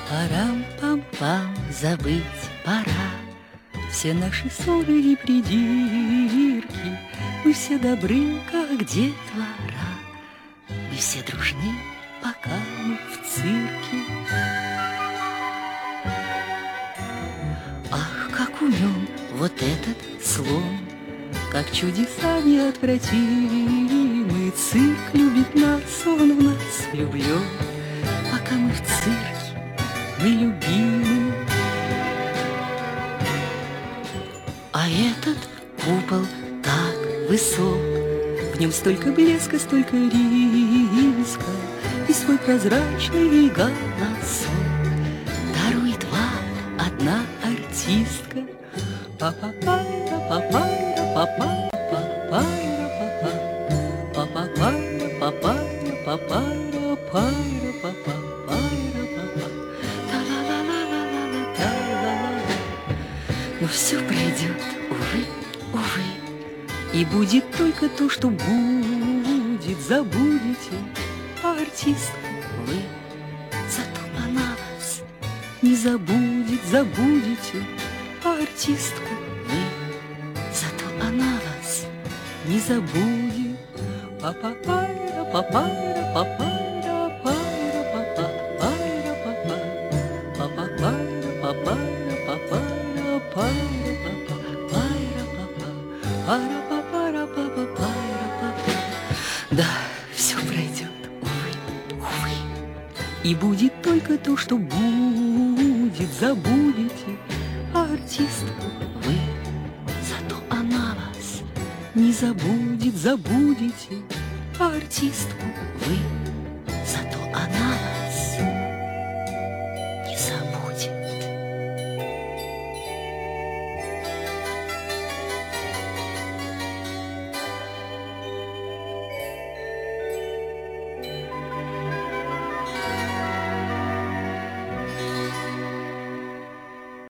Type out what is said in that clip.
Парам-пам-пам, забыть пора все наши ссоры и придирки. Мы все добры, как детвора, мы все дружны, пока мы в цирке. Ах, как умен вот этот слон, как чудеса неотвратимы. Цирк любит нас, он в нас влюблен. Пока мы в цирке, мы любимы. А этот купол так высок, в нем столько блеска, столько риска, и свой прозрачный голосок дарует вам одна артистка. Па-па-пайра, па-пайра, па-па-па, пайра, па-па, па-па-пайра, па-пайра, па-пайра, пайра, па-па, пайра, па-па, та-ла-ла-ла-ла-ла-ла, та-ла-ла-ла. Но все пройдет, увы, увы, и будет только то, что будет. Забудете, а артистку вы, зато она вас не забудет. Забудете, а артистку вы, зато она вас не забудет. Па-па-пайра, па-пайра, па-пайра, пайра, па-па, пайра, па-па, па-па-пайра, па-пайра, па-пайра, пайра, па-па, пайра, па-па, пара-па-пара, па-па, пайра, па-па. Да, все пройдет, увы, увы, и будет только то, что будет. Забудете, а артистку вы, зато она вас не забудет. Забудете, а артистку вы, зато она вас